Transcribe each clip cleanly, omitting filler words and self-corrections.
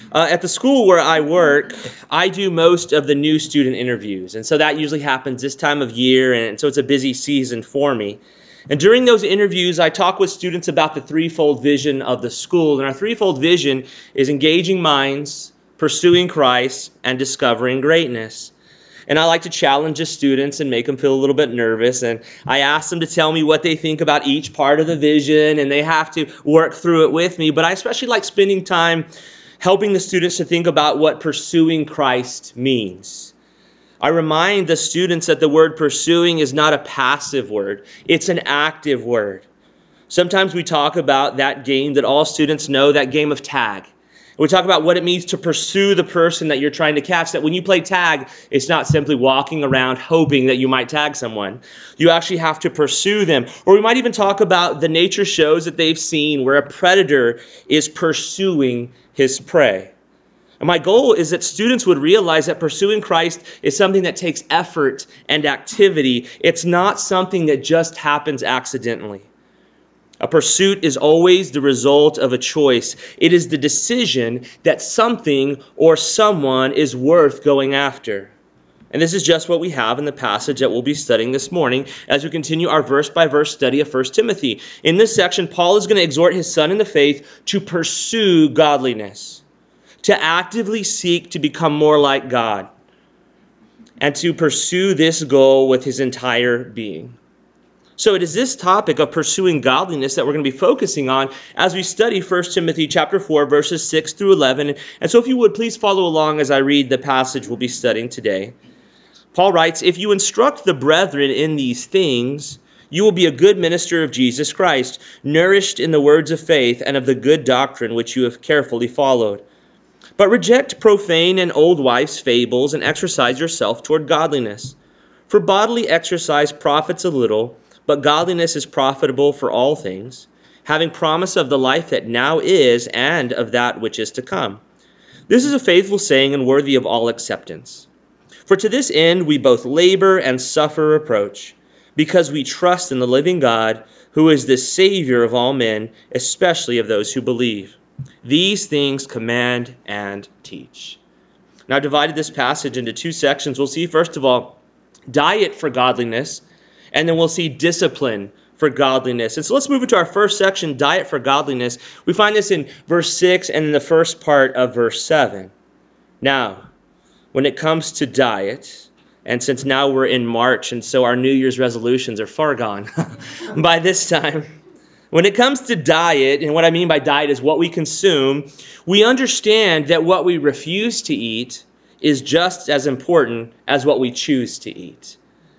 At the school where I work, I do most of the new student interviews. And so that usually happens this time of year. And so it's a busy season for me. And during those interviews, I talk with students about the threefold vision of the school. And our threefold vision is engaging minds, pursuing Christ, and discovering greatness. And I like to challenge the students and make them feel a little bit nervous. And I ask them to tell me what they think about each part of the vision, and they have to work through it with me. But I especially like spending time helping the students to think about what pursuing Christ means. I remind the students that the word pursuing is not a passive word. It's an active word. Sometimes we talk about that game that all students know, that game of tag. We talk about what it means to pursue the person that you're trying to catch, that when you play tag, it's not simply walking around hoping that you might tag someone. You actually have to pursue them. Or we might even talk about the nature shows that they've seen where a predator is pursuing his prey. And my goal is that students would realize that pursuing Christ is something that takes effort and activity. It's not something that just happens accidentally. A pursuit is always the result of a choice. It is the decision that something or someone is worth going after. And this is just what we have in the passage that we'll be studying this morning as we continue our verse-by-verse study of 1 Timothy. In this section, Paul is going to exhort his son in the faith to pursue godliness, to actively seek to become more like God, and to pursue this goal with his entire being. So it is this topic of pursuing godliness that we're going to be focusing on as we study 1 Timothy chapter 4, verses 6 through 11. And so if you would, please follow along as I read the passage we'll be studying today. Paul writes, "If you instruct the brethren in these things, you will be a good minister of Jesus Christ, nourished in the words of faith and of the good doctrine which you have carefully followed. But reject profane and old wives' fables and exercise yourself toward godliness. For bodily exercise profits a little, but godliness is profitable for all things, having promise of the life that now is and of that which is to come. This is a faithful saying and worthy of all acceptance. For to this end we both labor and suffer reproach, because we trust in the living God, who is the Savior of all men, especially of those who believe. These things command and teach." Now, I've divided this passage into two sections. We'll see, first of all, diet for godliness, and then we'll see discipline for godliness. And so let's move into our first section, diet for godliness. We find this in verse 6 and in the first part of verse 7. Now, when it comes to diet, and since now we're in March, and so our New Year's resolutions are far gone by this time, when it comes to diet, and what I mean by diet is what we consume, we understand that what we refuse to eat is just as important as what we choose to eat.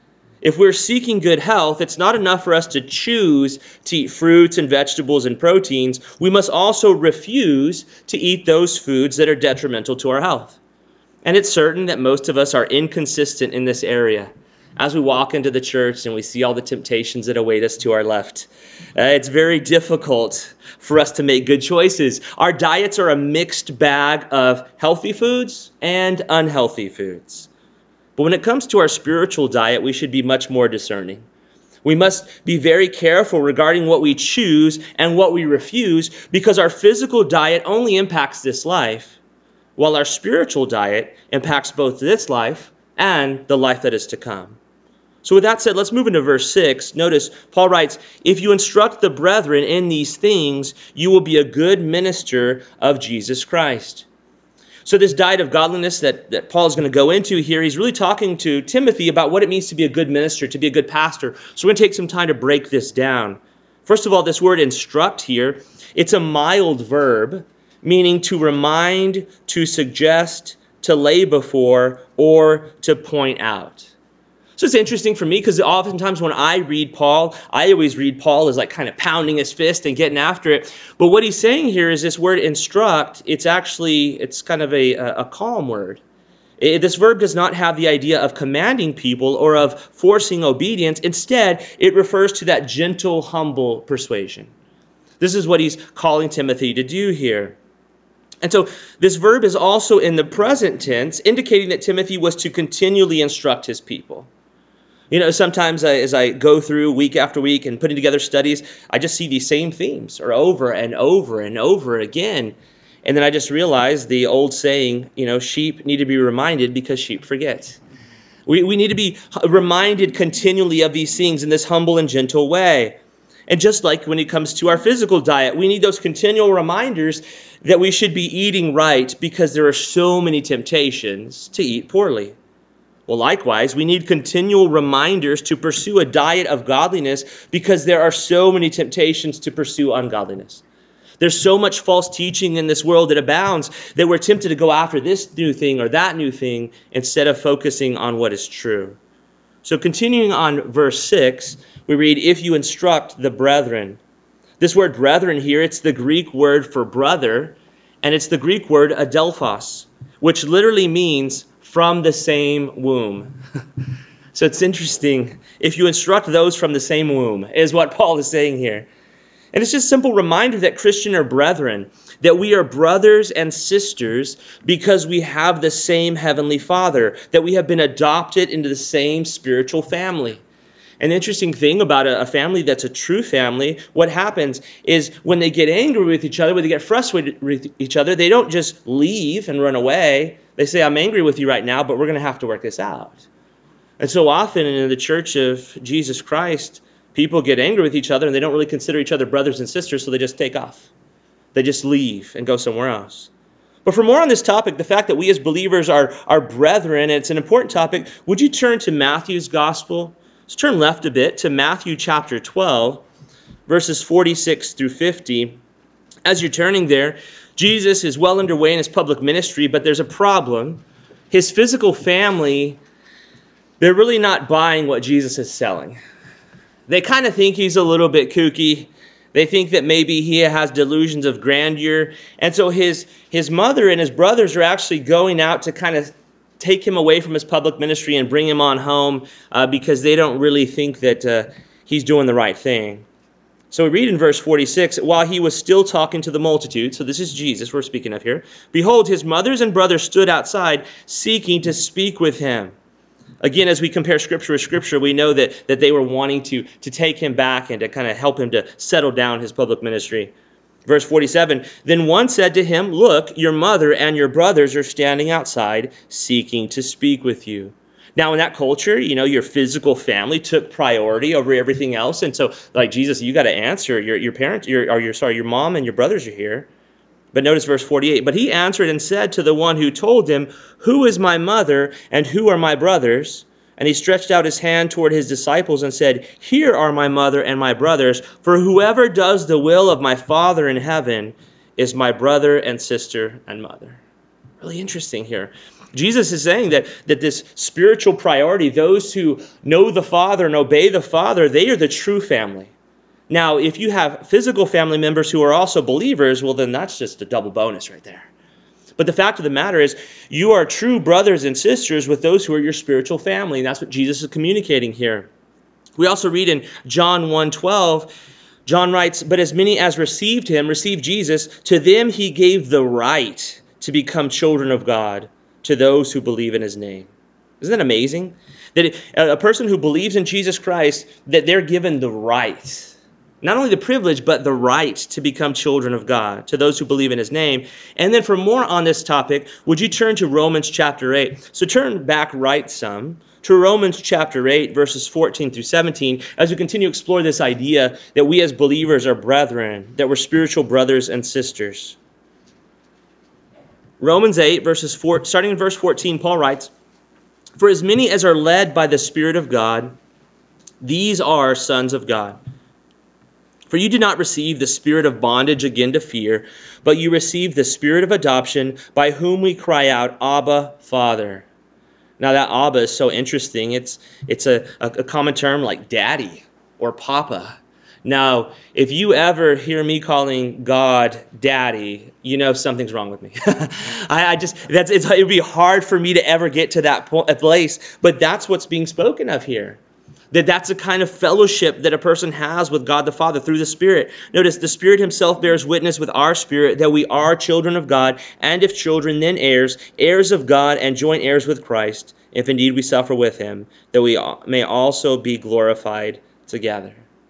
If we're seeking good health, it's not enough for us to choose to eat fruits and vegetables and proteins. We must also refuse to eat those foods that are detrimental to our health. And it's certain that most of us are inconsistent in this area. As we walk into the church and we see all the temptations that await us to our left, it's very difficult for us to make good choices. Our diets are a mixed bag of healthy foods and unhealthy foods. But when it comes to our spiritual diet, we should be much more discerning. We must be very careful regarding what we choose and what we refuse, because our physical diet only impacts this life, while our spiritual diet impacts both this life and the life that is to come. So with that said, let's move into verse 6. Notice, Paul writes, "If you instruct the brethren in these things, you will be a good minister of Jesus Christ." So this diet of godliness that Paul is going to go into here, he's really talking to Timothy about what it means to be a good minister, to be a good pastor. So we're going to take some time to break this down. First of all, this word instruct here, it's a mild verb, meaning to remind, to suggest, to lay before, or to point out. So it's interesting for me because oftentimes when I read Paul, I always read Paul as like kind of pounding his fist and getting after it. But what he's saying here is this word instruct, it's kind of a calm word. This verb does not have the idea of commanding people or of forcing obedience. Instead, it refers to that gentle, humble persuasion. This is what he's calling Timothy to do here. And so this verb is also in the present tense, indicating that Timothy was to continually instruct his people. You know, sometimes as I go through week after week and putting together studies, I just see these same themes or over and over and over again. And then I just realized the old saying, sheep need to be reminded because sheep forget. We need to be reminded continually of these things in this humble and gentle way. And just like when it comes to our physical diet, we need those continual reminders that we should be eating right because there are so many temptations to eat poorly. Well, likewise, we need continual reminders to pursue a diet of godliness because there are so many temptations to pursue ungodliness. There's so much false teaching in this world that abounds that we're tempted to go after this new thing or that new thing instead of focusing on what is true. So continuing on verse 6, we read, if you instruct the brethren. This word brethren here, it's the Greek word for brother, and it's the Greek word adelphos, which literally means from the same womb. So it's interesting. If you instruct those from the same womb, is what Paul is saying here. And it's just a simple reminder that Christian are brethren, that we are brothers and sisters because we have the same heavenly Father, that we have been adopted into the same spiritual family. An interesting thing about a family that's a true family, what happens is when they get angry with each other, when they get frustrated with each other, they don't just leave and run away. They say, I'm angry with you right now, but we're going to have to work this out. And so often in the church of Jesus Christ, people get angry with each other and they don't really consider each other brothers and sisters, so they just take off. They just leave and go somewhere else. But for more on this topic, the fact that we as believers are brethren, and it's an important topic, would you turn to Matthew's gospel? Let's turn left a bit to Matthew chapter 12, verses 46 through 50. As you're turning there, Jesus is well underway in his public ministry, but there's a problem. His physical family, they're really not buying what Jesus is selling. They kind of think he's a little bit kooky. They think that maybe he has delusions of grandeur. And so his mother and his brothers are actually going out to kind of take him away from his public ministry and bring him on home because they don't really think that he's doing the right thing. So we read in verse 46, while he was still talking to the multitude, so this is Jesus we're speaking of here, behold, his mothers and brothers stood outside seeking to speak with him. Again, as we compare Scripture with Scripture, we know that they were wanting to take him back and to kind of help him to settle down his public ministry. Verse 47, then one said to him, look, your mother and your brothers are standing outside seeking to speak with you. Now, in that culture, your physical family took priority over everything else. And so, like Jesus, you got to answer. Your parents, your mom and your brothers are here. But notice verse 48, but he answered and said to the one who told him, who is my mother and who are my brothers? And he stretched out his hand toward his disciples and said, here are my mother and my brothers, for whoever does the will of my Father in heaven is my brother and sister and mother. Really interesting here. Jesus is saying that this spiritual priority, those who know the Father and obey the Father, they are the true family. Now, if you have physical family members who are also believers, well, then that's just a double bonus right there. But the fact of the matter is, you are true brothers and sisters with those who are your spiritual family. And that's what Jesus is communicating here. We also read in John 1:12, John writes, but as many as received Jesus, to them he gave the right to become children of God, to those who believe in his name. Isn't that amazing? That a person who believes in Jesus Christ, that they're given the right. Not only the privilege, but the right to become children of God, to those who believe in his name. And then for more on this topic, would you turn to Romans chapter 8? So turn back right some to Romans chapter 8, verses 14 through 17, as we continue to explore this idea that we as believers are brethren, that we're spiritual brothers and sisters. Romans 8, starting in verse 14, Paul writes, for as many as are led by the Spirit of God, these are sons of God. For you did not receive the spirit of bondage again to fear, but you received the spirit of adoption, by whom we cry out, Abba, Father. Now that Abba is so interesting. It's a common term like daddy or papa. Now, if you ever hear me calling God daddy, you know something's wrong with me. It would be hard for me to ever get to that place, but that's what's being spoken of here. That's a kind of fellowship that a person has with God the Father through the Spirit. Notice the Spirit himself bears witness with our spirit that we are children of God, and if children, then heirs, heirs of God and joint heirs with Christ, if indeed we suffer with him, that we may also be glorified together.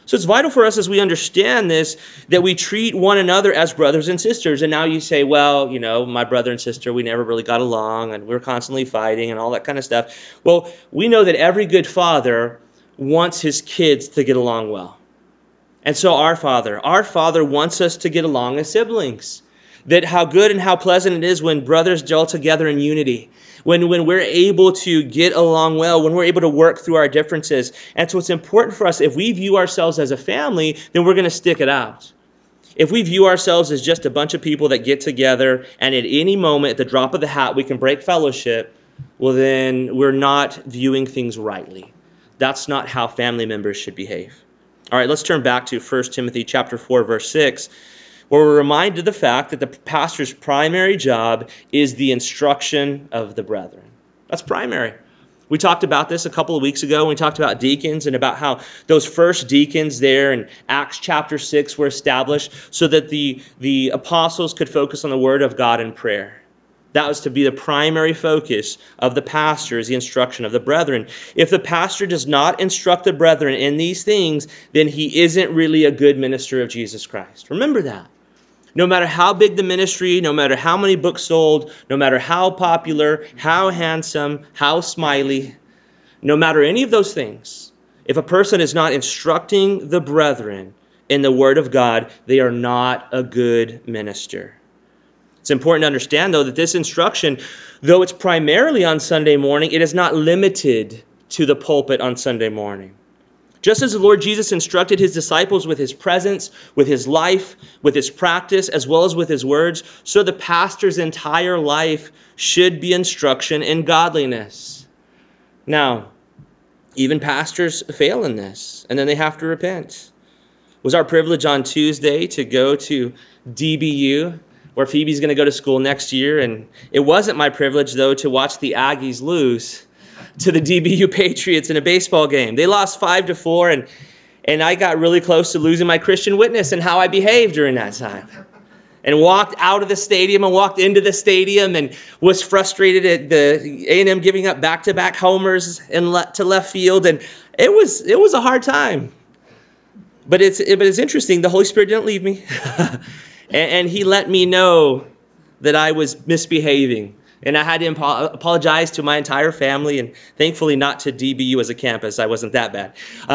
So it's vital for us as we understand this that we treat one another as brothers and sisters. And now you say, well, my brother and sister, we never really got along and we're constantly fighting and all that kind of stuff. Well, we know that every good father wants his kids to get along well. And so our Father wants us to get along as siblings. That how good and how pleasant it is when brothers dwell together in unity. When we're able to get along well, when we're able to work through our differences. And so it's important for us, if we view ourselves as a family, then we're going to stick it out. If we view ourselves as just a bunch of people that get together and at any moment, at the drop of the hat, we can break fellowship, well then we're not viewing things rightly. That's not how family members should behave. All right, let's turn back to 1 Timothy chapter 4, verse 6. Where we're reminded of the fact that the pastor's primary job is the instruction of the brethren. That's primary. We talked about this a couple of weeks ago when we talked about deacons and about how those first deacons there in Acts chapter 6 were established so that the apostles could focus on the word of God in prayer. That was to be the primary focus of the pastor, is the instruction of the brethren. If the pastor does not instruct the brethren in these things, then he isn't really a good minister of Jesus Christ. Remember that. No matter how big the ministry, no matter how many books sold, no matter how popular, how handsome, how smiley, no matter any of those things, if a person is not instructing the brethren in the Word of God, they are not a good minister. It's important to understand, though, that this instruction, though it's primarily on Sunday morning, it is not limited to the pulpit on Sunday morning. Just as the Lord Jesus instructed his disciples with his presence, with his life, with his practice, as well as with his words, so the pastor's entire life should be instruction in godliness. Now, even pastors fail in this, and then they have to repent. It was our privilege on Tuesday to go to DBU, where Phoebe's going to go to school next year, and it wasn't my privilege, though, to watch the Aggies lose to the DBU Patriots in a baseball game. They lost 5-4, and I got really close to losing my Christian witness and how I behaved during that time. And walked out of the stadium and walked into the stadium and was frustrated at the A&M giving up back-to-back homers to left field, and it was a hard time. But it's interesting. The Holy Spirit didn't leave me, and He let me know that I was misbehaving. And I had to apologize to my entire family, and thankfully not to DBU as a campus. I wasn't that bad.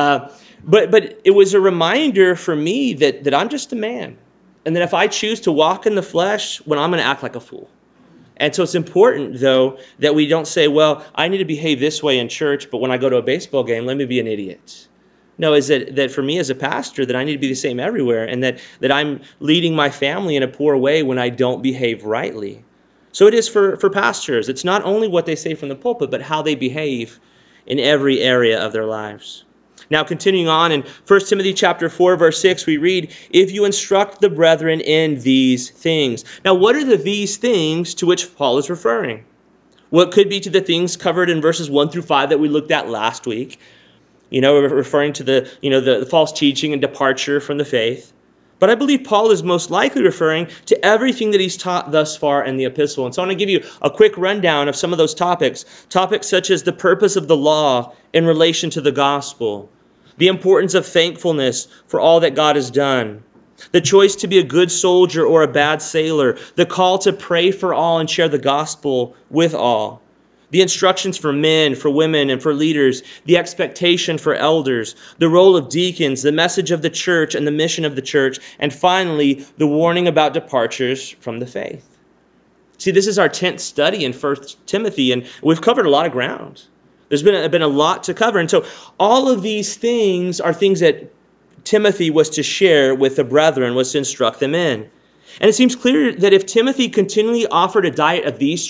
But it was a reminder for me that I'm just a man. And that if I choose to walk in the flesh, well, I'm going to act like a fool. And so it's important, though, that we don't say, well, I need to behave this way in church, but when I go to a baseball game, let me be an idiot. No, is that for me as a pastor, that I need to be the same everywhere, and that I'm leading my family in a poor way when I don't behave rightly. So it is for pastors. It's not only what they say from the pulpit, but how they behave in every area of their lives. Now, continuing on in 1 Timothy chapter 4, verse 6, we read, if you instruct the brethren in these things. Now, what are these things to which Paul is referring? Well, it could be to the things covered in verses 1 through 5 that we looked at last week, referring to the false teaching and departure from the faith. But I believe Paul is most likely referring to everything that he's taught thus far in the epistle. And so I want to give you a quick rundown of some of those topics. Topics such as the purpose of the law in relation to the gospel, the importance of thankfulness for all that God has done, the choice to be a good soldier or a bad sailor, the call to pray for all and share the gospel with all, the instructions for men, for women, and for leaders, the expectation for elders, the role of deacons, the message of the church and the mission of the church, and finally, the warning about departures from the faith. See, this is our 10th study in 1 Timothy, and we've covered a lot of ground. There's been a lot to cover. And so all of these things are things that Timothy was to share with the brethren, was to instruct them in. And it seems clear that if Timothy continually offered a diet of these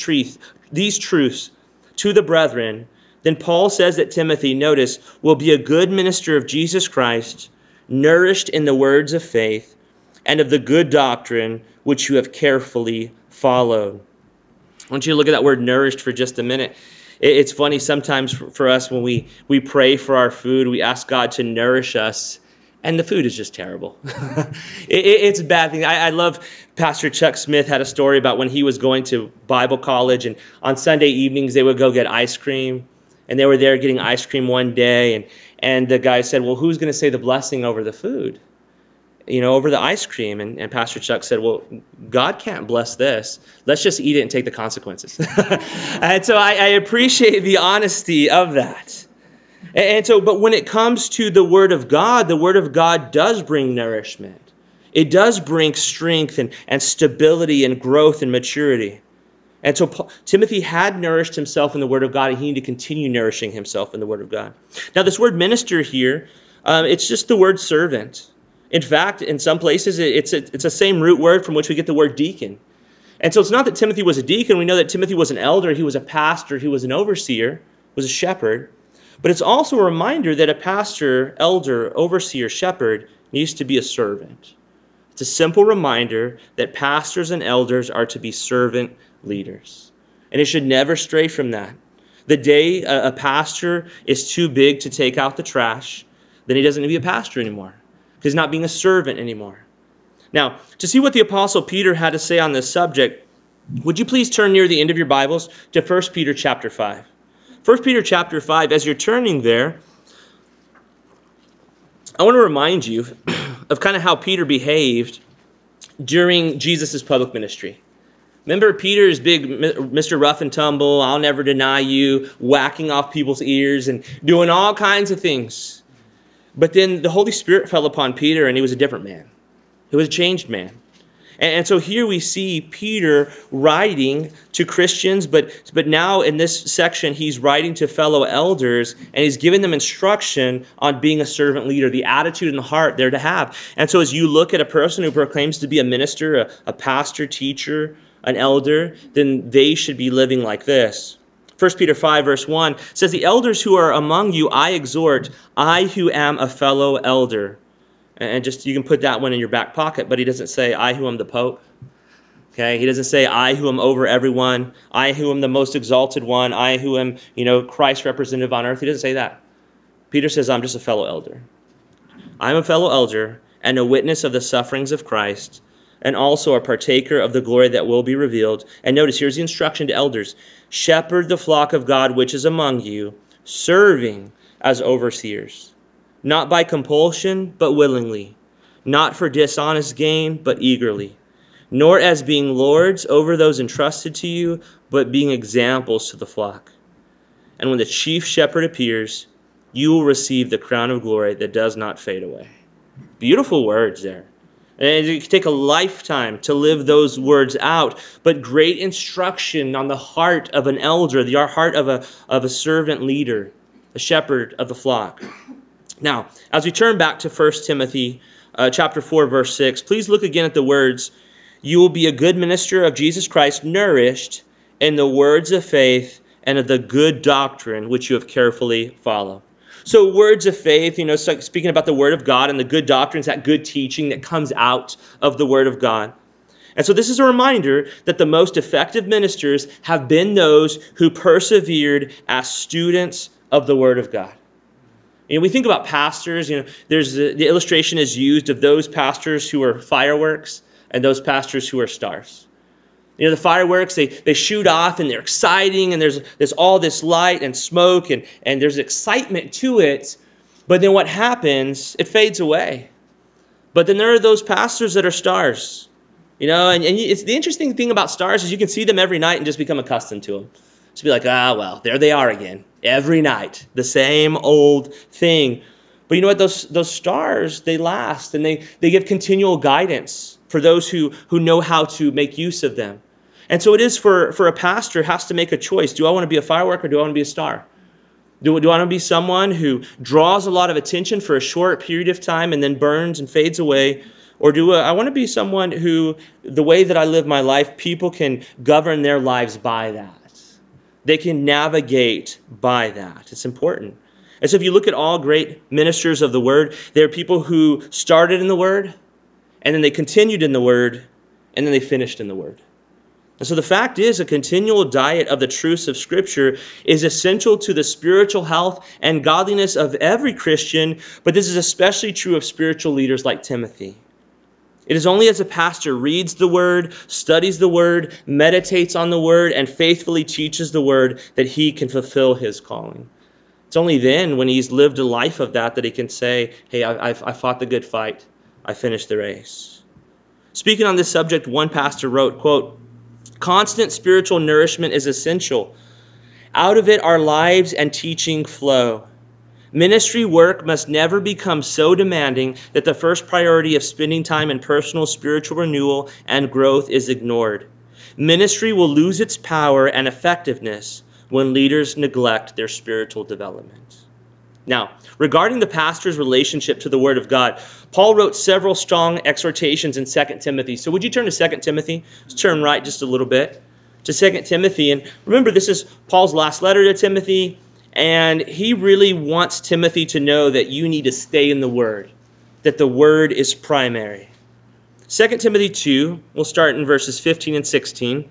truths to the brethren, then Paul says that Timothy, notice, will be a good minister of Jesus Christ, nourished in the words of faith and of the good doctrine which you have carefully followed. I want you to look at that word nourished for just a minute. It's funny sometimes for us when we pray for our food, we ask God to nourish us, and the food is just terrible. It's a bad thing. I love Pastor Chuck Smith had a story about when he was going to Bible college, and on Sunday evenings they would go get ice cream. And they were there getting ice cream one day, and the guy said, well, who's going to say the blessing over the food? Over the ice cream. And Pastor Chuck said, well, God can't bless this. Let's just eat it and take the consequences. And so I appreciate the honesty of that. And so, but when it comes to the Word of God does bring nourishment. It does bring strength and stability and growth and maturity. And so Timothy had nourished himself in the Word of God, and he needed to continue nourishing himself in the Word of God. Now, this word minister here, it's just the word servant. In fact, in some places, it's the same root word from which we get the word deacon. And so it's not that Timothy was a deacon. We know that Timothy was an elder. He was a pastor. He was an overseer, was a shepherd. But it's also a reminder that a pastor, elder, overseer, shepherd needs to be a servant. It's a simple reminder that pastors and elders are to be servant leaders. And it should never stray from that. The day a pastor is too big to take out the trash, then he doesn't need to be a pastor anymore. He's not being a servant anymore. Now, to see what the Apostle Peter had to say on this subject, would you please turn near the end of your Bibles to 1 Peter chapter 5. 1 Peter chapter 5, as you're turning there, I want to remind you of kind of how Peter behaved during Jesus' public ministry. Remember, Peter is big, Mr. Rough and Tumble, I'll never deny you, whacking off people's ears and doing all kinds of things. But then the Holy Spirit fell upon Peter, and he was a different man. He was a changed man. And so here we see Peter writing to Christians, but now in this section, he's writing to fellow elders, and he's giving them instruction on being a servant leader, the attitude and the heart they're to have. And so as you look at a person who proclaims to be a minister, a pastor, teacher, an elder, then they should be living like this. 1 Peter 5, verse 1 says, the elders who are among you, I exhort, I who am a fellow elder. And just, you can put that one in your back pocket, but he doesn't say, I who am the Pope. Okay, he doesn't say, I who am over everyone, I who am the most exalted one, I who am, Christ's representative on earth. He doesn't say that. Peter says, I'm just a fellow elder. I'm a fellow elder and a witness of the sufferings of Christ, and also a partaker of the glory that will be revealed. And notice, here's the instruction to elders. Shepherd the flock of God which is among you, serving as overseers, not by compulsion, but willingly, not for dishonest gain, but eagerly, nor as being lords over those entrusted to you, but being examples to the flock. And when the chief shepherd appears, you will receive the crown of glory that does not fade away. Beautiful words there. And it can take a lifetime to live those words out, but great instruction on the heart of an elder, the heart of a servant leader, a shepherd of the flock. Now, as we turn back to 1 Timothy chapter 4, verse 6, please look again at the words, you will be a good minister of Jesus Christ, nourished in the words of faith and of the good doctrine which you have carefully followed. So words of faith, speaking about the Word of God and the good doctrines, that good teaching that comes out of the Word of God. And so this is a reminder that the most effective ministers have been those who persevered as students of the Word of God. We think about pastors, there's the illustration is used of those pastors who are fireworks and those pastors who are stars. The fireworks, they shoot off and they're exciting and there's all this light and smoke and there's excitement to it. But then what happens, it fades away. But then there are those pastors that are stars. And it's the interesting thing about stars is you can see them every night and just become accustomed to them. Just be like, well, there they are again. Every night, the same old thing. But you know what? Those stars, they last and they give continual guidance for those who know how to make use of them. And so it is for a pastor has to make a choice. Do I want to be a firework or do I want to be a star? Do I want to be someone who draws a lot of attention for a short period of time and then burns and fades away? Or do I want to be someone who, the way that I live my life, people can govern their lives by that? They can navigate by that. It's important. And so if you look at all great ministers of the Word, there are people who started in the Word, and then they continued in the Word, and then they finished in the Word. And so the fact is, a continual diet of the truths of Scripture is essential to the spiritual health and godliness of every Christian, but this is especially true of spiritual leaders like Timothy. It is only as a pastor reads the Word, studies the Word, meditates on the Word, and faithfully teaches the Word that he can fulfill his calling. It's only then, when he's lived a life of that he can say, hey, I fought the good fight. I finished the race. Speaking on this subject, one pastor wrote, quote, constant spiritual nourishment is essential. Out of it, our lives and teaching flow. Ministry work must never become so demanding that the first priority of spending time in personal spiritual renewal and growth is ignored. Ministry will lose its power and effectiveness when leaders neglect their spiritual development. Now, regarding the pastor's relationship to the Word of God, Paul wrote several strong exhortations in 2 Timothy. So would you turn to 2 Timothy? Let's turn right just a little bit to 2 Timothy. And remember, this is Paul's last letter to Timothy. And he really wants Timothy to know that you need to stay in the Word, that the Word is primary. 2 Timothy 2, we'll start in verses 15 and 16.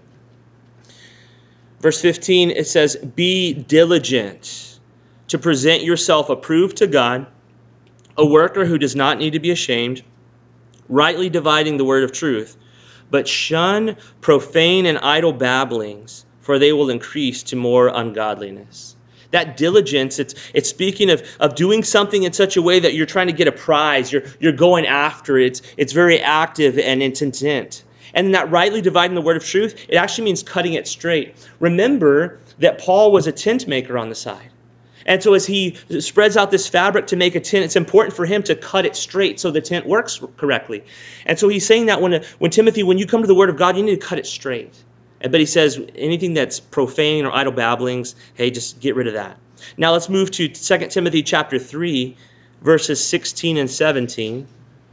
Verse 15, it says, be diligent to present yourself approved to God, a worker who does not need to be ashamed, rightly dividing the word of truth, but shun profane and idle babblings, for they will increase to more ungodliness. That diligence, it's speaking of doing something in such a way that you're trying to get a prize, you're going after it. It's very active and it's intent. And that rightly dividing the word of truth, it actually means cutting it straight. Remember that Paul was a tent maker on the side. And so as he spreads out this fabric to make a tent, it's important for him to cut it straight so the tent works correctly. And so he's saying that when Timothy, when you come to the word of God, you need to cut it straight. But he says anything that's profane or idle babblings, hey, just get rid of that. Now let's move to 2 Timothy chapter 3, verses 16 and 17.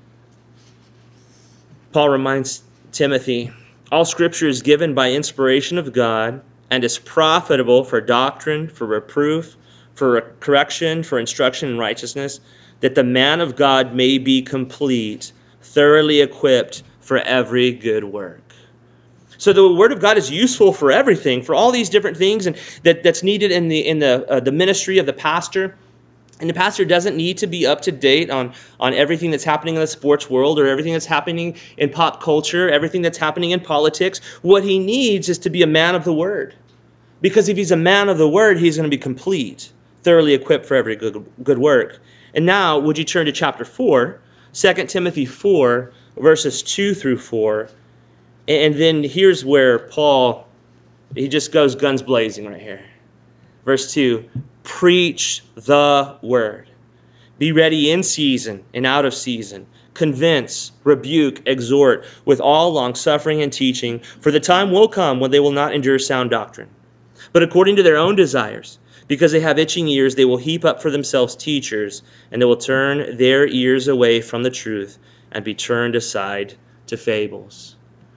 Paul reminds Timothy, all Scripture is given by inspiration of God and is profitable for doctrine, for reproof, for correction, for instruction in righteousness, that the man of God may be complete, thoroughly equipped for every good work. So the Word of God is useful for everything, for all these different things, and that's needed in the ministry of the pastor. And the pastor doesn't need to be up to date on everything that's happening in the sports world or everything that's happening in pop culture, everything that's happening in politics. What he needs is to be a man of the Word. Because if he's a man of the Word, he's going to be complete, thoroughly equipped for every good work. And now, would you turn to chapter 4, 2 Timothy 4, verses 2 through 4. And then here's where Paul, he just goes guns blazing right here. Verse 2, preach the word. Be ready in season and out of season. Convince, rebuke, exhort with all longsuffering and teaching. For the time will come when they will not endure sound doctrine, but according to their own desires. Because they have itching ears, they will heap up for themselves teachers, and they will turn their ears away from the truth and be turned aside to fables.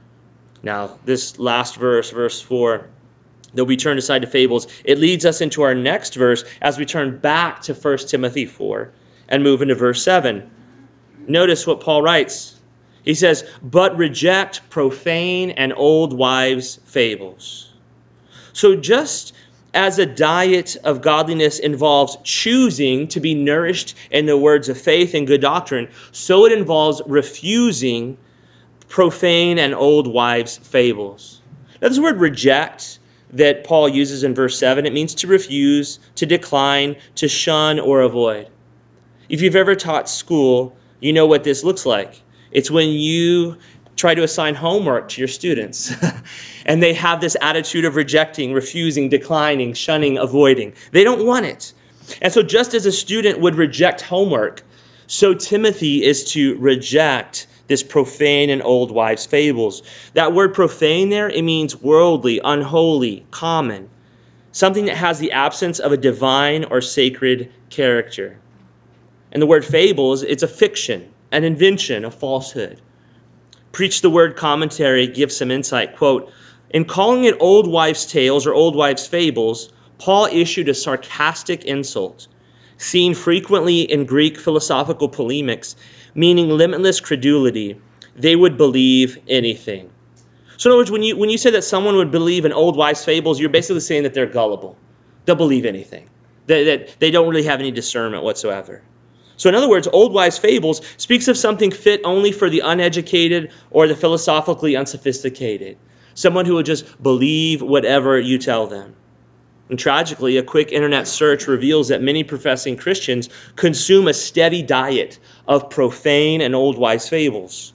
Now, this last verse, verse 4, they'll be turned aside to fables. It leads us into our next verse as we turn back to 1 Timothy 4 and move into verse 7. Notice what Paul writes. He says, but reject profane and old wives' fables. So just as a diet of godliness involves choosing to be nourished in the words of faith and good doctrine, so it involves refusing profane and old wives' fables. Now, this word reject that Paul uses in verse 7, it means to refuse, to decline, to shun, or avoid. If you've ever taught school, you know what this looks like. It's when you try to assign homework to your students, and they have this attitude of rejecting, refusing, declining, shunning, avoiding. They don't want it. And so just as a student would reject homework, so Timothy is to reject this profane and old wives' fables. That word profane there, it means worldly, unholy, common. Something that has the absence of a divine or sacred character. And the word fables, it's a fiction, an invention, a falsehood. Preach the Word commentary gives some insight. Quote, in calling it old wives' tales or old wives' fables, Paul issued a sarcastic insult, seen frequently in Greek philosophical polemics, meaning limitless credulity. They would believe anything. So in other words, when you say that someone would believe in old wives' fables, you're basically saying that they're gullible. They'll believe anything. That they don't really have any discernment whatsoever. So in other words, old wives' fables speaks of something fit only for the uneducated or the philosophically unsophisticated. Someone who will just believe whatever you tell them. And tragically, a quick internet search reveals that many professing Christians consume a steady diet of profane and old wise fables.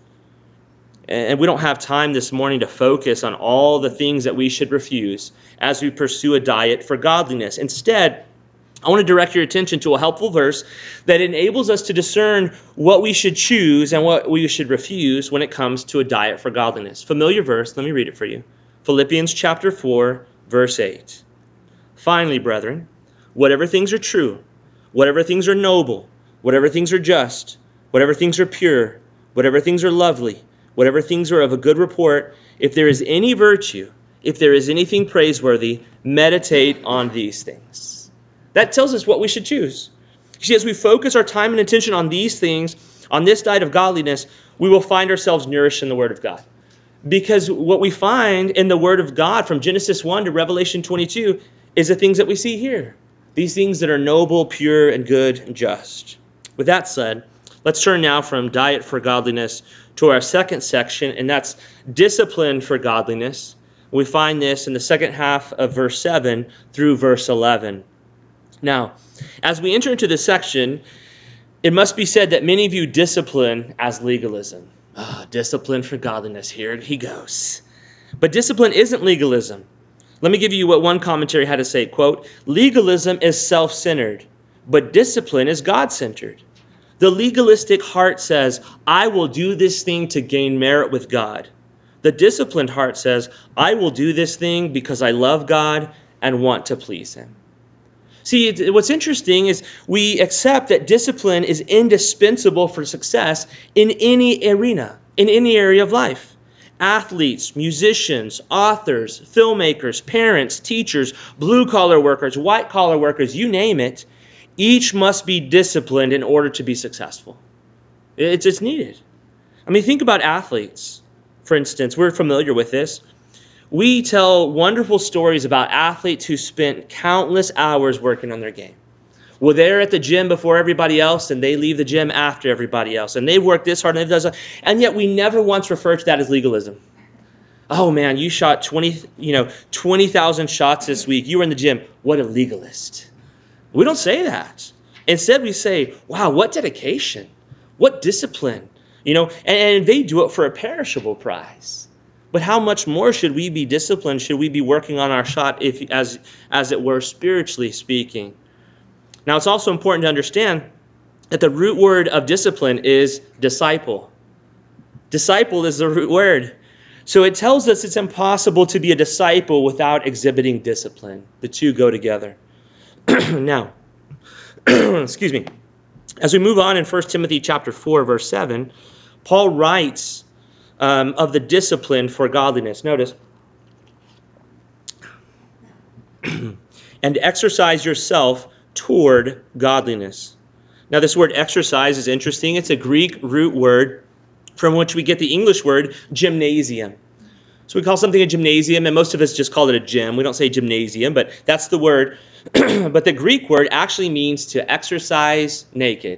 And we don't have time this morning to focus on all the things that we should refuse as we pursue a diet for godliness. Instead, I want to direct your attention to a helpful verse that enables us to discern what we should choose and what we should refuse when it comes to a diet for godliness. Familiar verse, let me read it for you. Philippians chapter 4, verse 8. Finally, brethren, whatever things are true, whatever things are noble, whatever things are just, whatever things are pure, whatever things are lovely, whatever things are of a good report, if there is any virtue, if there is anything praiseworthy, meditate on these things. That tells us what we should choose. You see, as we focus our time and attention on these things, on this diet of godliness, we will find ourselves nourished in the Word of God. Because what we find in the Word of God from Genesis 1 to Revelation 22 is the things that we see here. These things that are noble, pure, and good, and just. With that said, let's turn now from diet for godliness to our second section, and that's discipline for godliness. We find this in the second half of verse 7 through verse 11. Now, as we enter into this section, it must be said that many view discipline as legalism. Discipline for godliness, here he goes. But discipline isn't legalism. Let me give you what one commentary had to say, quote, legalism is self-centered, but discipline is God-centered. The legalistic heart says, I will do this thing to gain merit with God. The disciplined heart says, I will do this thing because I love God and want to please Him. See, what's interesting is we accept that discipline is indispensable for success in any arena, in any area of life. Athletes, musicians, authors, filmmakers, parents, teachers, blue-collar workers, white-collar workers, you name it, each must be disciplined in order to be successful. It's needed. I mean, think about athletes. For instance, we're familiar with this. We tell wonderful stories about athletes who spent countless hours working on their game. Well, they're at the gym before everybody else, and they leave the gym after everybody else. And they've worked this hard, and they've done so, and yet we never once refer to that as legalism. Oh man, you shot 20,000 shots this week. You were in the gym. What a legalist. We don't say that. Instead, we say, wow, what dedication, what discipline. And they do it for a perishable prize. But how much more should we be disciplined? Should we be working on our shot, as it were, spiritually speaking? Now, it's also important to understand that the root word of discipline is disciple. Disciple is the root word. So it tells us it's impossible to be a disciple without exhibiting discipline. The two go together. Now, excuse me. As we move on in 1 Timothy chapter 4, verse 7, Paul writes of the discipline for godliness. Notice, and exercise yourself toward godliness. Now, this word exercise is interesting. It's a Greek root word from which we get the English word gymnasium. So we call something a gymnasium, and most of us just call it a gym. We don't say gymnasium, but that's the word. But the Greek word actually means to exercise naked.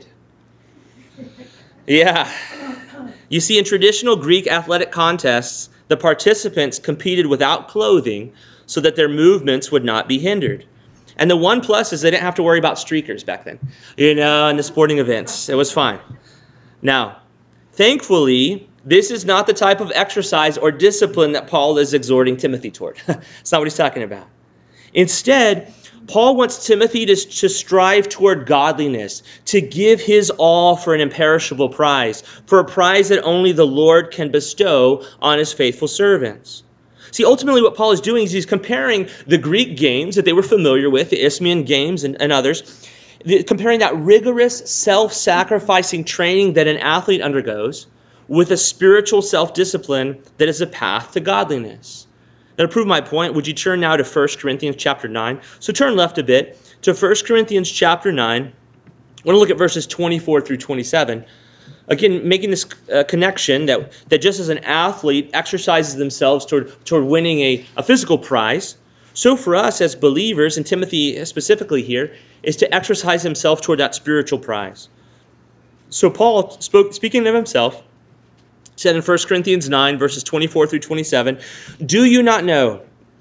Yeah. You see, in traditional Greek athletic contests, the participants competed without clothing so that their movements would not be hindered. And the one plus is they didn't have to worry about streakers back then, in the sporting events. It was fine. Now, thankfully, this is not the type of exercise or discipline that Paul is exhorting Timothy toward. It's not what he's talking about. Instead, Paul wants Timothy to strive toward godliness, to give his all for an imperishable prize, for a prize that only the Lord can bestow on His faithful servants. See, ultimately what Paul is doing is he's comparing the Greek games that they were familiar with, the Isthmian games and others, comparing that rigorous self-sacrificing training that an athlete undergoes with a spiritual self-discipline that is a path to godliness. Now, to prove my point, would you turn now to 1 Corinthians chapter 9? So turn left a bit to 1 Corinthians chapter 9. I want to look at verses 24 through 27. Again, making this connection that just as an athlete exercises themselves toward winning a physical prize, so for us as believers, and Timothy specifically here, is to exercise himself toward that spiritual prize. So Paul, speaking of himself, said in 1 Corinthians 9, verses 24 through 27, do you not know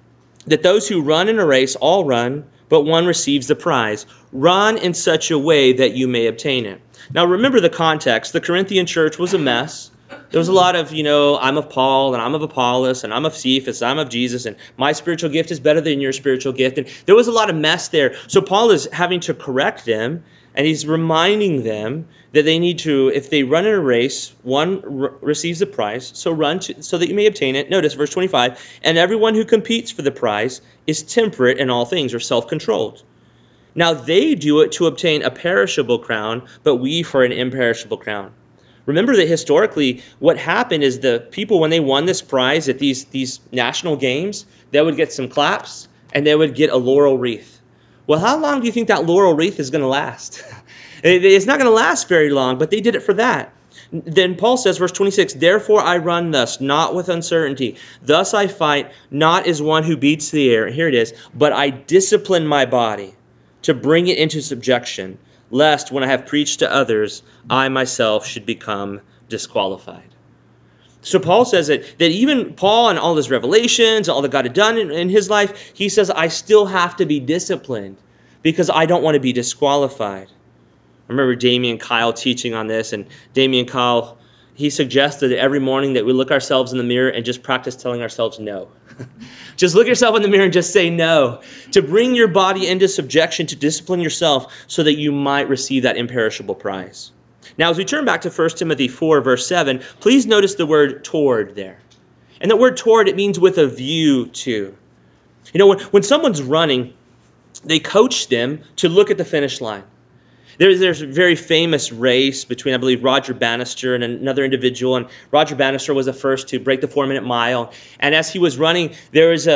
that those who run in a race all run, but one receives the prize. Run in such a way that you may obtain it. Now remember the context. The Corinthian church was a mess. There was a lot of, I'm of Paul, and I'm of Apollos, and I'm of Cephas, I'm of Jesus, and my spiritual gift is better than your spiritual gift. And there was a lot of mess there. So Paul is having to correct them, and he's reminding them that they need to, if they run in a race, one receives the prize, so run so that you may obtain it. Notice verse 25, and everyone who competes for the prize is temperate in all things, or self-controlled. Now they do it to obtain a perishable crown, but we for an imperishable crown. Remember that historically, what happened is the people, when they won this prize at these national games, they would get some claps, and they would get a laurel wreath. Well, how long do you think that laurel wreath is going to last? It's not going to last very long, but they did it for that. Then Paul says, verse 26, therefore I run thus, not with uncertainty. Thus I fight, not as one who beats the air. Here it is. But I discipline my body to bring it into subjection, lest when I have preached to others, I myself should become disqualified. So Paul says that even Paul and all his revelations, all that God had done in his life, he says, I still have to be disciplined because I don't want to be disqualified. I remember Damien Kyle teaching on this, and Damien Kyle, he suggested that every morning that we look ourselves in the mirror and just practice telling ourselves no. Just look yourself in the mirror and just say no. To bring your body into subjection, to discipline yourself so that you might receive that imperishable prize. Now, as we turn back to 1 Timothy 4, verse 7, please notice the word toward there. And the word toward, it means with a view to. When someone's running, they coach them to look at the finish line. There's a very famous race between, I believe, Roger Bannister and another individual. And Roger Bannister was the first to break the 4-minute mile. And as he was running, there was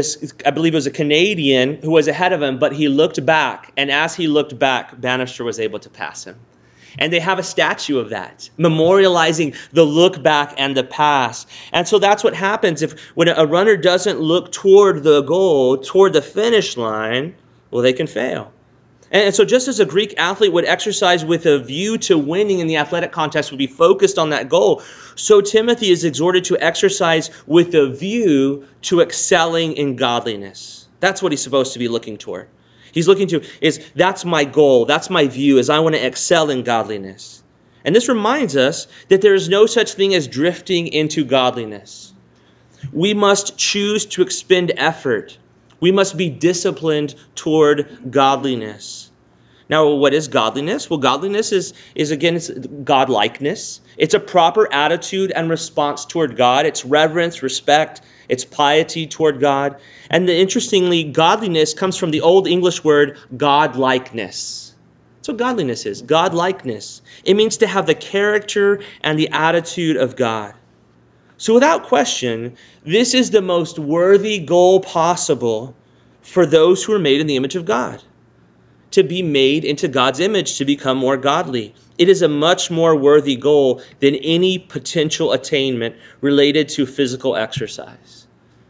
I believe it was a Canadian who was ahead of him, but he looked back. And as he looked back, Bannister was able to pass him. And they have a statue of that, memorializing the look back and the pass. And so that's what happens when a runner doesn't look toward the goal, toward the finish line, well, they can fail. And so just as a Greek athlete would exercise with a view to winning in the athletic contest, would be focused on that goal, so Timothy is exhorted to exercise with a view to excelling in godliness. That's what he's supposed to be looking toward. He's looking to that's my goal, that's my view, is I want to excel in godliness. And this reminds us that there is no such thing as drifting into godliness. We must choose to expend effort. We must be disciplined toward godliness. Now, what is godliness? Well, godliness is again, it's godlikeness. It's a proper attitude and response toward God. It's reverence, respect, it's piety toward God. And interestingly, godliness comes from the Old English word godlikeness. That's what godliness is, godlikeness. It means to have the character and the attitude of God. So without question, this is the most worthy goal possible for those who are made in the image of God. To be made into God's image, to become more godly. It is a much more worthy goal than any potential attainment related to physical exercise.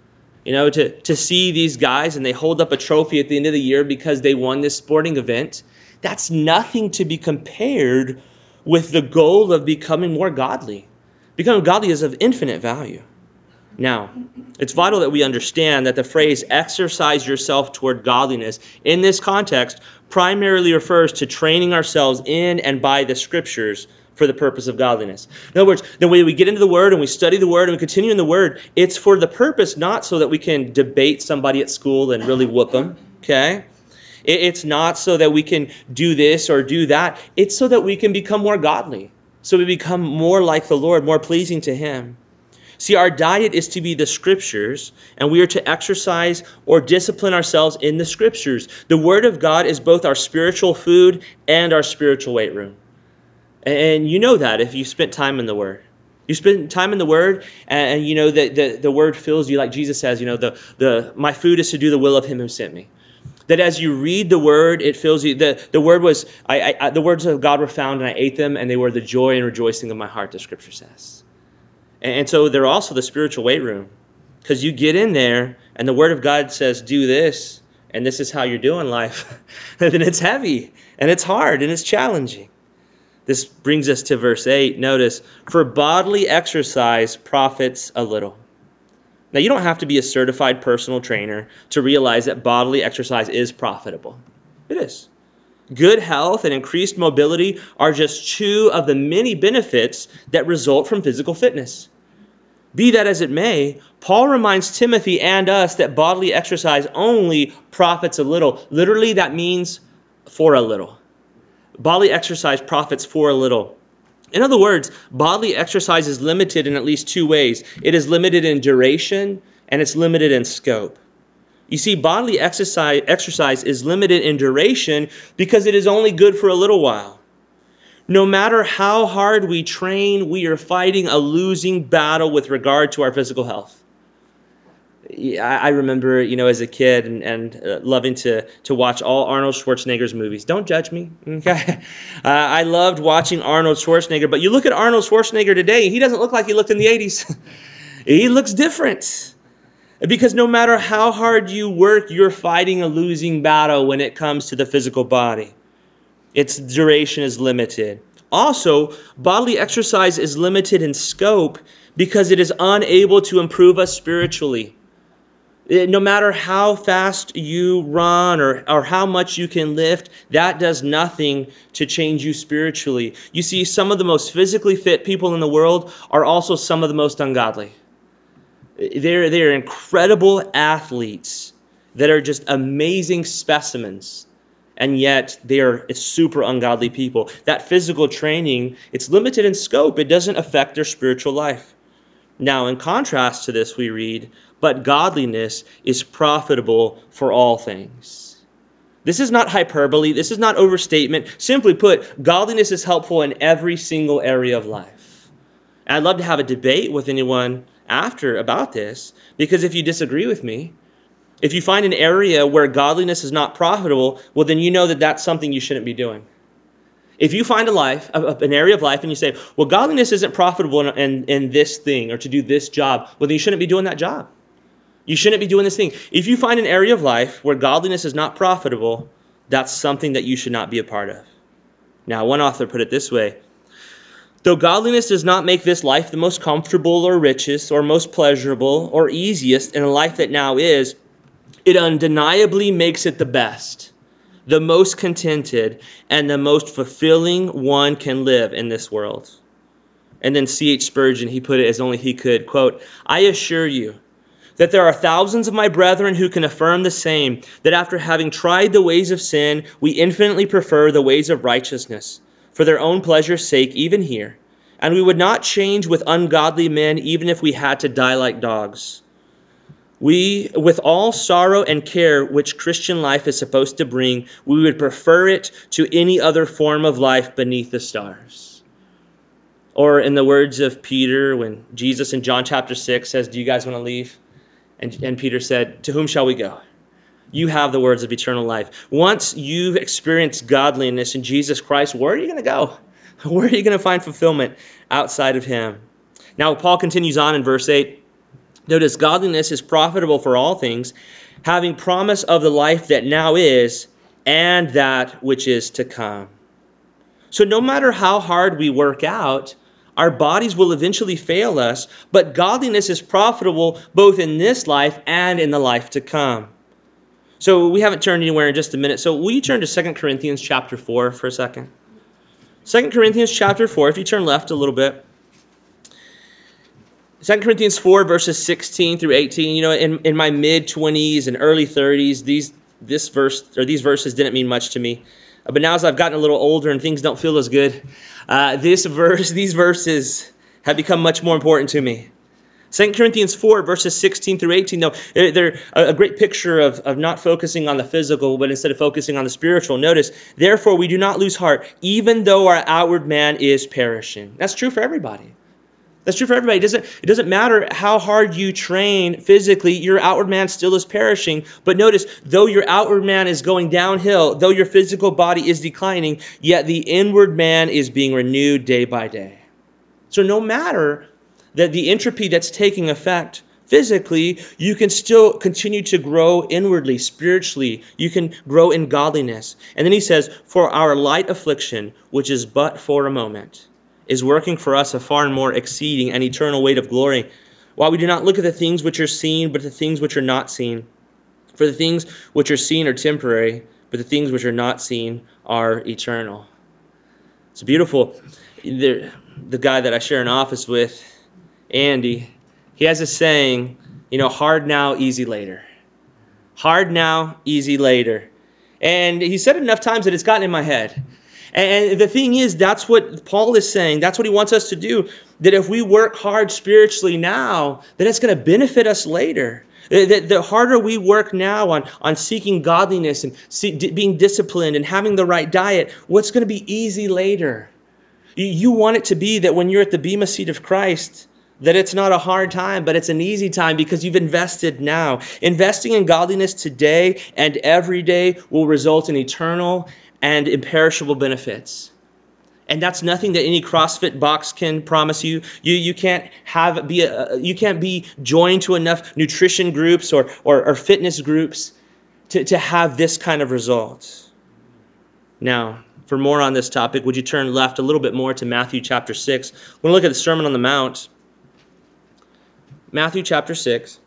To see these guys and they hold up a trophy at the end of the year because they won this sporting event, that's nothing to be compared with the goal of becoming more godly. Becoming godly is of infinite value. Now, it's vital that we understand that the phrase exercise yourself toward godliness in this context primarily refers to training ourselves in and by the scriptures for the purpose of godliness. In other words, the way we get into the Word and we study the Word and we continue in the Word, it's for the purpose not so that we can debate somebody at school and really whoop them, okay? It's not so that we can do this or do that. It's so that we can become more godly. So we become more like the Lord, more pleasing to Him. See, our diet is to be the Scriptures, and we are to exercise or discipline ourselves in the Scriptures. The Word of God is both our spiritual food and our spiritual weight room. And you know that if you spent time in the Word. You spend time in the Word, and you know that the Word fills you, like Jesus says, my food is to do the will of Him who sent me. That as you read the Word, it fills you. The Word was, the words of God were found, and I ate them, and they were the joy and rejoicing of my heart, the Scripture says. And so they're also the spiritual weight room. Because you get in there, and the Word of God says, do this, and this is how you're doing life. Then it's heavy, and it's hard, and it's challenging. This brings us to verse 8. Notice, for bodily exercise profits a little. Now, you don't have to be a certified personal trainer to realize that bodily exercise is profitable. It is. Good health and increased mobility are just two of the many benefits that result from physical fitness. Be that as it may, Paul reminds Timothy and us that bodily exercise only profits a little. Literally, that means for a little. Bodily exercise profits for a little. In other words, bodily exercise is limited in at least two ways. It is limited in duration and it's limited in scope. You see, bodily exercise is limited in duration because it is only good for a little while. No matter how hard we train, we are fighting a losing battle with regard to our physical health. I remember, as a kid and loving to watch all Arnold Schwarzenegger's movies. Don't judge me, okay? I loved watching Arnold Schwarzenegger, but you look at Arnold Schwarzenegger today, he doesn't look like he looked in the 80s. He looks different. Because no matter how hard you work, you're fighting a losing battle when it comes to the physical body. Its duration is limited. Also, bodily exercise is limited in scope because it is unable to improve us spiritually. No matter how fast you run or how much you can lift, that does nothing to change you spiritually. You see, some of the most physically fit people in the world are also some of the most ungodly. They're incredible athletes that are just amazing specimens, and yet they are super ungodly people. That physical training, it's limited in scope. It doesn't affect their spiritual life. Now, in contrast to this, we read, but godliness is profitable for all things. This is not hyperbole. This is not overstatement. Simply put, godliness is helpful in every single area of life. And I'd love to have a debate with anyone after about this, because if you disagree with me, if you find an area where godliness is not profitable, well, then you know that that's something you shouldn't be doing. If you find an area of life and you say, well, godliness isn't profitable in this thing or to do this job, well, then you shouldn't be doing that job. You shouldn't be doing this thing. If you find an area of life where godliness is not profitable, that's something that you should not be a part of. Now, one author put it this way: though godliness does not make this life the most comfortable or richest or most pleasurable or easiest in a life that now is, it undeniably makes it the best, the most contented, and the most fulfilling one can live in this world. And then C.H. Spurgeon, he put it as only he could, quote, I assure you that there are thousands of my brethren who can affirm the same, that after having tried the ways of sin, we infinitely prefer the ways of righteousness, for their own pleasure's sake, even here. And we would not change with ungodly men, even if we had to die like dogs. We, with all sorrow and care which Christian life is supposed to bring, we would prefer it to any other form of life beneath the stars. Or in the words of Peter, when Jesus in John chapter 6 says, do you guys want to leave? And Peter said, to whom shall we go? You have the words of eternal life. Once you've experienced godliness in Jesus Christ, where are you going to go? Where are you going to find fulfillment outside of him? Now, Paul continues on in verse 8. Notice, godliness is profitable for all things, having promise of the life that now is and that which is to come. So no matter how hard we work out, our bodies will eventually fail us, but godliness is profitable both in this life and in the life to come. So we haven't turned anywhere in just a minute. So will you turn to 2 Corinthians chapter 4 for a second? 2 Corinthians chapter 4, if you turn left a little bit. 2 Corinthians 4, verses 16 through 18. In my mid-20s and early 30s, these verses didn't mean much to me. But now as I've gotten a little older and things don't feel as good, these verses have become much more important to me. 2 Corinthians 4, verses 16 through 18, though, they're a great picture of not focusing on the physical, but instead of focusing on the spiritual. Notice, therefore we do not lose heart, even though our outward man is perishing. That's true for everybody. That's true for everybody. It doesn't matter how hard you train physically, your outward man still is perishing. But notice, though your outward man is going downhill, though your physical body is declining, yet the inward man is being renewed day by day. So no matter that the entropy that's taking effect physically, you can still continue to grow inwardly, spiritually. You can grow in godliness. And then he says, for our light affliction, which is but for a moment, is working for us a far more exceeding and eternal weight of glory. While we do not look at the things which are seen, but the things which are not seen. For the things which are seen are temporary, but the things which are not seen are eternal. It's beautiful. The guy that I share an office with, Andy, he has a saying, hard now, easy later. Hard now, easy later. And he said it enough times that it's gotten in my head. And the thing is, that's what Paul is saying. That's what he wants us to do. That if we work hard spiritually now, then it's going to benefit us later. The harder we work now on seeking godliness and being disciplined and having the right diet, what's going to be easy later? You want it to be that when you're at the bema seat of Christ, that it's not a hard time, but it's an easy time because you've invested now. Investing in godliness today and every day will result in eternal and imperishable benefits. And that's nothing that any CrossFit box can promise you. You can't be joined to enough nutrition groups or fitness groups to have this kind of result. Now, for more on this topic, would you turn left a little bit more to Matthew chapter 6? We're going to look at the Sermon on the Mount. Matthew chapter 6,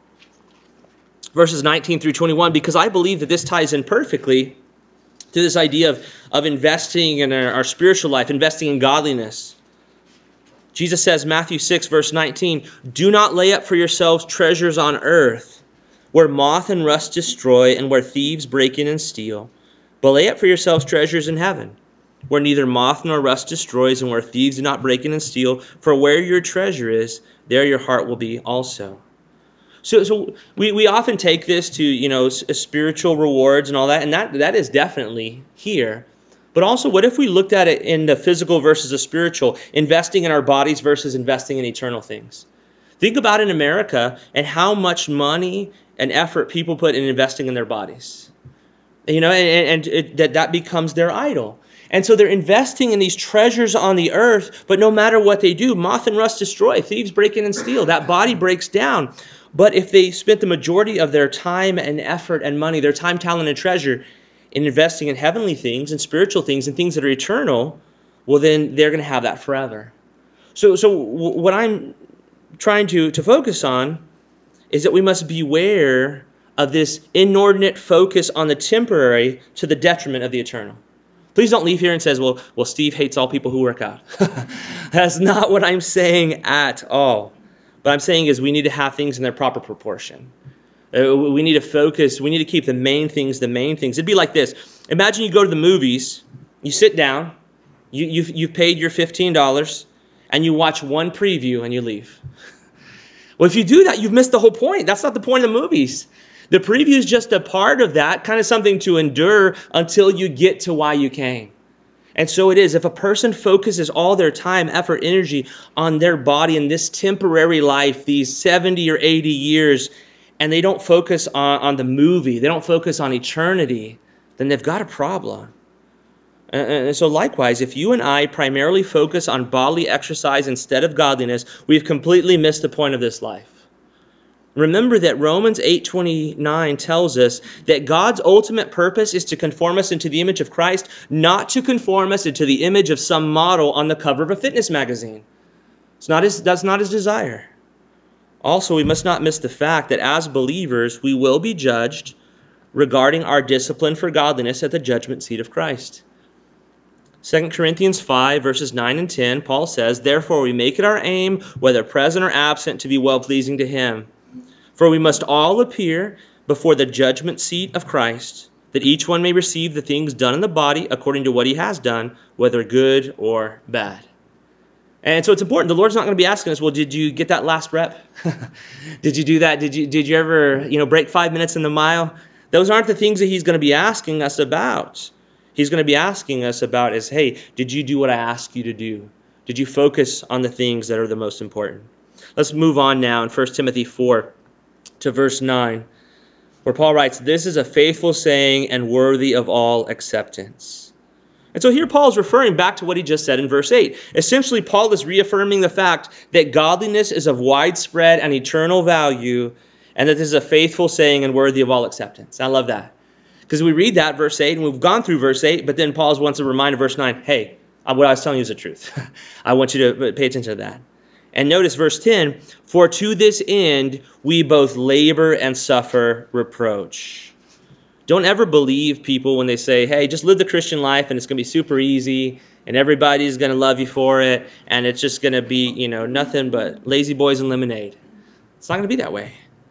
verses 19 through 21, because I believe that this ties in perfectly to this idea of investing in our spiritual life, investing in godliness. Jesus says, Matthew 6, verse 19, "Do not lay up for yourselves treasures on earth, where moth and rust destroy and where thieves break in and steal. But lay up for yourselves treasures in heaven, where neither moth nor rust destroys and where thieves do not break in and steal. For where your treasure is, there your heart will be also." So we often take this to, spiritual rewards and all that, and that is definitely here. But also, what if we looked at it in the physical versus the spiritual, investing in our bodies versus investing in eternal things? Think about in America and how much money and effort people put in investing in their bodies. That becomes their idol. And so they're investing in these treasures on the earth, but no matter what they do, moth and rust destroy, thieves break in and steal. That body breaks down. But if they spent the majority of their time and effort and money, their time, talent, and treasure in investing in heavenly things and spiritual things and things that are eternal, well, then they're going to have that forever. So what I'm trying to focus on is that we must beware of this inordinate focus on the temporary to the detriment of the eternal. Please don't leave here and say, well, Steve hates all people who work out. That's not what I'm saying at all. What I'm saying is we need to have things in their proper proportion. We need to focus. We need to keep the main things the main things. It'd be like this. Imagine you go to the movies, you sit down, you've paid your $15, and you watch one preview and you leave. Well, if you do that, you've missed the whole point. That's not the point of the movies. The preview is just a part of that, kind of something to endure until you get to why you came. And so it is. If a person focuses all their time, effort, energy on their body in this temporary life, these 70 or 80 years, and they don't focus on the movie, they don't focus on eternity, then they've got a problem. And so likewise, if you and I primarily focus on bodily exercise instead of godliness, we've completely missed the point of this life. Remember that Romans 8:29 tells us that God's ultimate purpose is to conform us into the image of Christ, not to conform us into the image of some model on the cover of a fitness magazine. That's not his desire. Also, we must not miss the fact that as believers, we will be judged regarding our discipline for godliness at the judgment seat of Christ. 2 Corinthians 5, verses 9 and 10, Paul says, "Therefore we make it our aim, whether present or absent, to be well-pleasing to him. For we must all appear before the judgment seat of Christ, that each one may receive the things done in the body according to what he has done, whether good or bad." And so it's important. The Lord's not going to be asking us, well, did you get that last rep? Did you do that? Did you ever, break 5 minutes in the mile? Those aren't the things that he's going to be asking us about. He's going to be asking us about is, hey, did you do what I asked you to do? Did you focus on the things that are the most important? Let's move on now in 1 Timothy 4 to verse 9, where Paul writes, "This is a faithful saying and worthy of all acceptance." And so here Paul is referring back to what he just said in verse 8. Essentially, Paul is reaffirming the fact that godliness is of widespread and eternal value, and that this is a faithful saying and worthy of all acceptance. I love that. Because we read that, verse 8, and we've gone through verse 8, but then Paul wants to remind in verse 9, hey, what I was telling you is the truth. I want you to pay attention to that. And notice verse 10, for to this end we both labor and suffer reproach. Don't ever believe people when they say, hey, just live the Christian life and it's going to be super easy and everybody's going to love you for it and it's just going to be, nothing but lazy boys and lemonade. It's not going to be that way.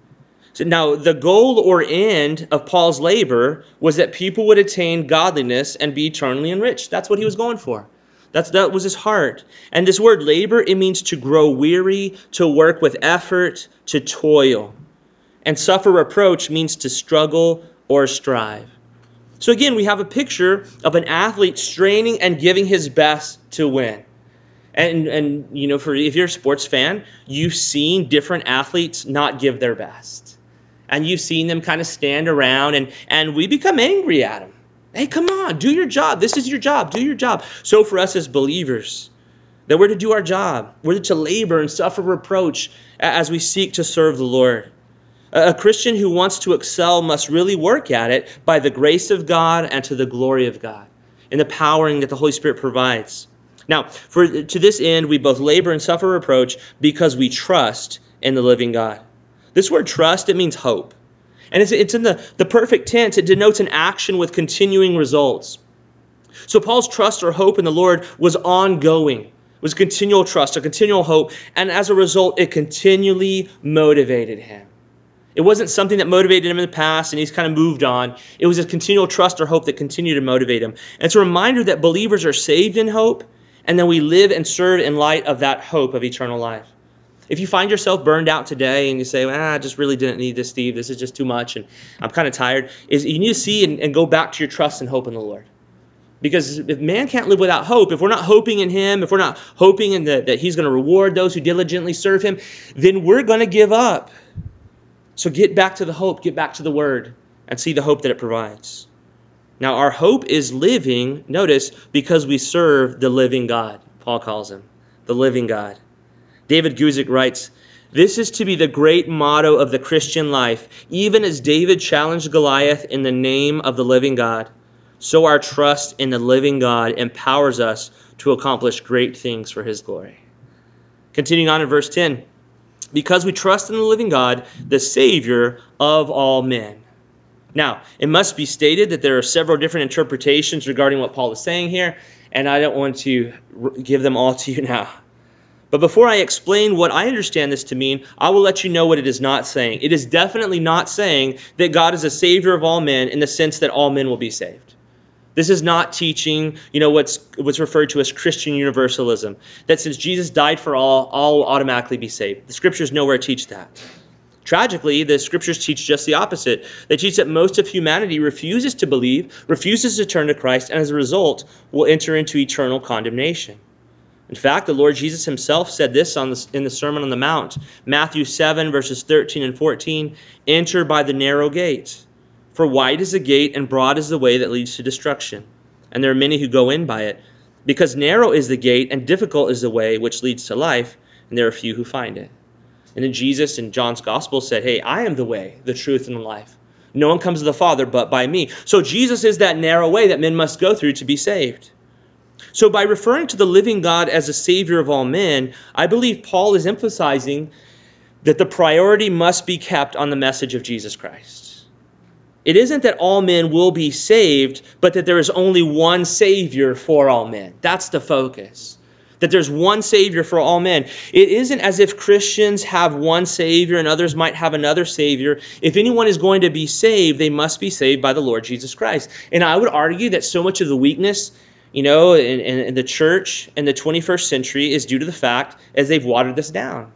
So now, the goal or end of Paul's labor was that people would attain godliness and be eternally enriched. That's what he was going for. That was his heart. And this word labor, it means to grow weary, to work with effort, to toil. And suffer reproach means to struggle or strive. So again, we have a picture of an athlete straining and giving his best to win. And if you're a sports fan, you've seen different athletes not give their best. And you've seen them kind of stand around and we become angry at them. Hey, come on, do your job. This is your job. Do your job. So for us as believers, that we're to do our job. We're to labor and suffer reproach as we seek to serve the Lord. A Christian who wants to excel must really work at it by the grace of God and to the glory of God and the powering that the Holy Spirit provides. Now, to this end, we both labor and suffer reproach because we trust in the living God. This word trust, it means hope. And it's in the perfect tense. It denotes an action with continuing results. So Paul's trust or hope in the Lord was ongoing. It was continual trust, a continual hope. And as a result, it continually motivated him. It wasn't something that motivated him in the past and he's kind of moved on. It was a continual trust or hope that continued to motivate him. And it's a reminder that believers are saved in hope and then we live and serve in light of that hope of eternal life. If you find yourself burned out today and you say, I just really didn't need this, Steve. This is just too much and I'm kind of tired, you need to see and go back to your trust and hope in the Lord. Because if man can't live without hope, if we're not hoping in him, if we're not hoping in that he's going to reward those who diligently serve him, then we're going to give up. So get back to the hope, get back to the word, and see the hope that it provides. Now, our hope is living, notice, because we serve the living God, Paul calls him, the living God. David Guzik writes, this is to be the great motto of the Christian life. Even as David challenged Goliath in the name of the living God, so our trust in the living God empowers us to accomplish great things for his glory. Continuing on in verse 10, because we trust in the living God, the Savior of all men. Now, it must be stated that there are several different interpretations regarding what Paul is saying here, and I don't want to give them all to you now. But before I explain what I understand this to mean, I will let you know what it is not saying. It is definitely not saying that God is a Savior of all men in the sense that all men will be saved. This is not teaching, what's referred to as Christian universalism, that since Jesus died for all will automatically be saved. The Scriptures nowhere teach that. Tragically, the Scriptures teach just the opposite. They teach that most of humanity refuses to believe, refuses to turn to Christ, and as a result will enter into eternal condemnation. In fact, the Lord Jesus himself said this in the Sermon on the Mount, Matthew 7, verses 13 and 14, enter by the narrow gate. For wide is the gate and broad is the way that leads to destruction, and there are many who go in by it. Because narrow is the gate and difficult is the way which leads to life, and there are few who find it. And then Jesus in John's Gospel said, hey, I am the way, the truth, and the life. No one comes to the Father but by me. So Jesus is that narrow way that men must go through to be saved. So by referring to the living God as a Savior of all men, I believe Paul is emphasizing that the priority must be kept on the message of Jesus Christ. It isn't that all men will be saved, but that there is only one Savior for all men. That's the focus. That there's one Savior for all men. It isn't as if Christians have one Savior and others might have another Savior. If anyone is going to be saved, they must be saved by the Lord Jesus Christ. And I would argue that so much of the weakness, in the church in the 21st century is due to the fact as they've watered this down.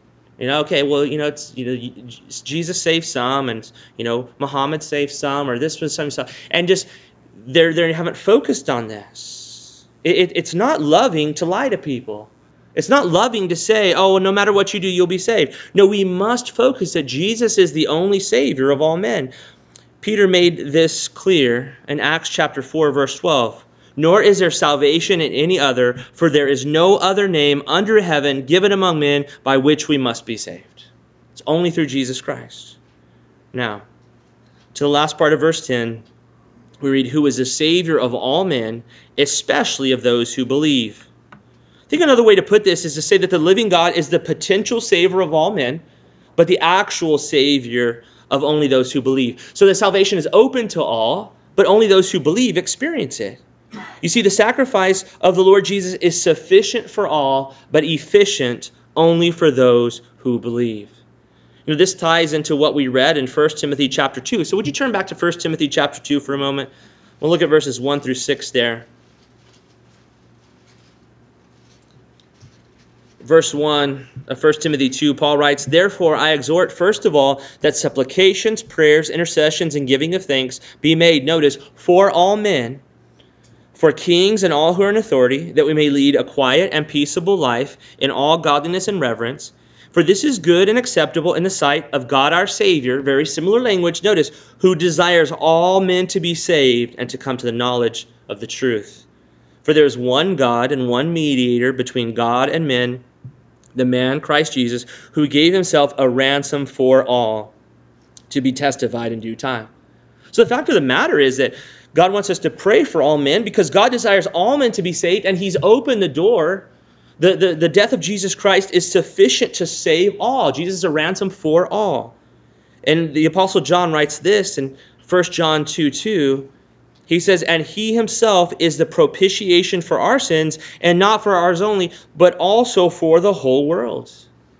Jesus saved some, and Muhammad saved some, or this was some stuff, and just they haven't focused on this. It's not loving to lie to people. It's not loving to say, no matter what you do, you'll be saved. No, we must focus that Jesus is the only Savior of all men. Peter made this clear in Acts chapter 4, verse 12. Nor is there salvation in any other, for there is no other name under heaven given among men by which we must be saved. It's only through Jesus Christ. Now, to the last part of verse 10, we read, who is the Savior of all men, especially of those who believe. think another way to put this is to say that the living God is the potential Savior of all men, but the actual Savior of only those who believe. So that salvation is open to all, but only those who believe experience it. You see, the sacrifice of the Lord Jesus is sufficient for all, but efficient only for those who believe. This ties into what we read in 1 Timothy chapter 2. So would you turn back to 1 Timothy chapter 2 for a moment? We'll look at verses 1 through 6 there. Verse 1 of 1 Timothy 2, Paul writes, "Therefore I exhort first of all that supplications, prayers, intercessions, and giving of thanks be made," notice, "for all men, for kings and all who are in authority, that we may lead a quiet and peaceable life in all godliness and reverence. For this is good and acceptable in the sight of God our Savior," very similar language, notice, "who desires all men to be saved and to come to the knowledge of the truth. For there is one God and one mediator between God and men, the man Christ Jesus, who gave himself a ransom for all, to be testified in due time." So the fact of the matter is that God wants us to pray for all men because God desires all men to be saved, and he's opened the door. The death of Jesus Christ is sufficient to save all. Jesus is a ransom for all. And the Apostle John writes this in 1 John 2:2. He says, "And he himself is the propitiation for our sins, and not for ours only, but also for the whole world."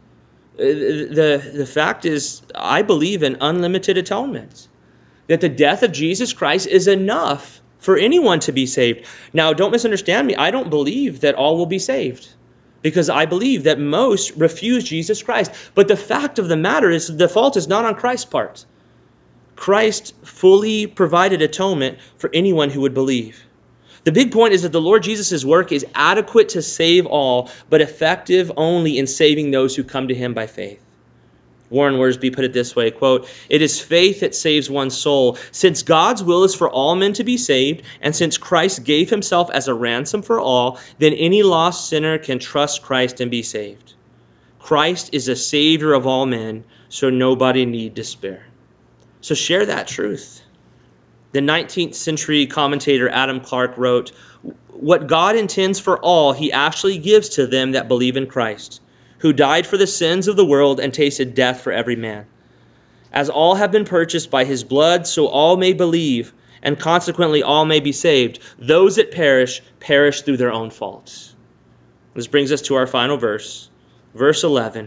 The fact is, I believe in unlimited atonement, that the death of Jesus Christ is enough for anyone to be saved. Now, don't misunderstand me. I don't believe that all will be saved, because I believe that most refuse Jesus Christ. But the fact of the matter is, the fault is not on Christ's part. Christ fully provided atonement for anyone who would believe. The big point is that the Lord Jesus' work is adequate to save all, but effective only in saving those who come to him by faith. Warren Wiersbe put it this way, quote, "It is faith that saves one's soul. Since God's will is for all men to be saved, and since Christ gave himself as a ransom for all, then any lost sinner can trust Christ and be saved. Christ is a Savior of all men, so nobody need despair." So share that truth. The 19th century commentator Adam Clarke wrote, "What God intends for all, he actually gives to them that believe in Christ, who died for the sins of the world and tasted death for every man. As all have been purchased by his blood, so all may believe, and consequently all may be saved. Those that perish, perish through their own faults." This brings us to our final verse, verse 11,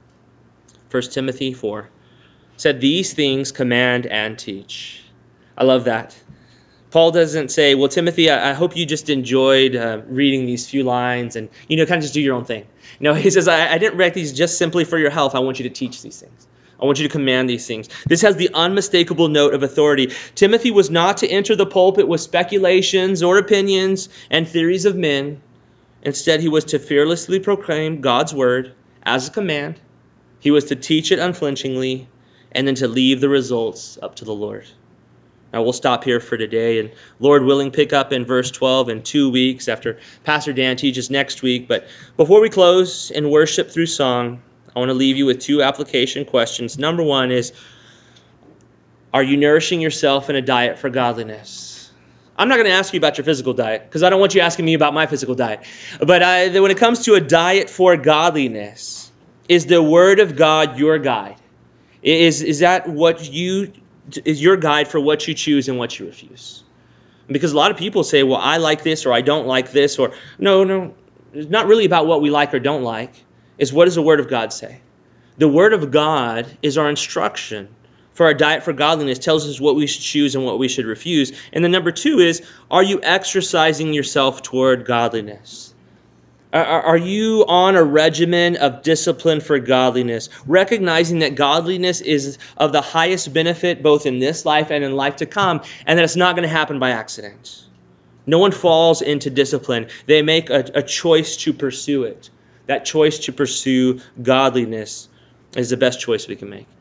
1 Timothy 4. Said, "These things command and teach." I love that. Paul doesn't say, "Well, Timothy, I hope you just enjoyed reading these few lines and, kind of just do your own thing." No, he says, I didn't write these just simply for your health. I want you to teach these things. I want you to command these things. This has the unmistakable note of authority. Timothy was not to enter the pulpit with speculations or opinions and theories of men. Instead, he was to fearlessly proclaim God's word as a command. He was to teach it unflinchingly, and then to leave the results up to the Lord. Now we'll stop here for today, and Lord willing, pick up in verse 12 in 2 weeks after Pastor Dan teaches next week. But before we close and worship through song, I want to leave you with 2 application questions. Number 1 is, are you nourishing yourself in a diet for godliness? I'm not going to ask you about your physical diet, because I don't want you asking me about my physical diet. But when it comes to a diet for godliness, is the Word of God your guide? Is that what is your guide for what you choose and what you refuse? Because a lot of people say, "Well, I like this," or "I don't like this," or no, it's not really about what we like or don't like. It's what does the Word of God say? The Word of God is our instruction for our diet for godliness, tells us what we should choose and what we should refuse. And then number 2 is, are you exercising yourself toward godliness? Are you on a regimen of discipline for godliness, recognizing that godliness is of the highest benefit both in this life and in life to come, and that it's not going to happen by accident? No one falls into discipline. They make a choice to pursue it. That choice to pursue godliness is the best choice we can make.